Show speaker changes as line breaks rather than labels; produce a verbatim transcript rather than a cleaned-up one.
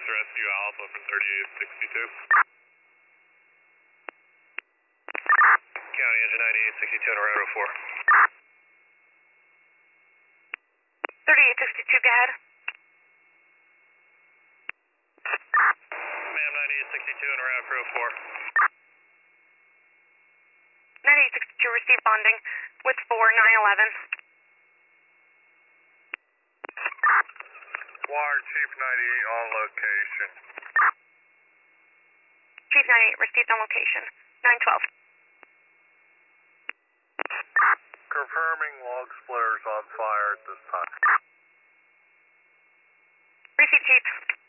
Rescue Alpha from thirty-eight sixty-two. County engine ninety-eight sixty-two on route oh four.
thirty-eight sixty-two, go ahead.
Ma'am, ninety-eight sixty-two on route for oh four.
ninety-eight sixty-two, receive bonding with four nine eleven.
Wire Chief ninety-eight on location.
Chief ninety-eight, received on location. nine twelve.
Confirming log splitters on fire at this time.
Receive, Chief.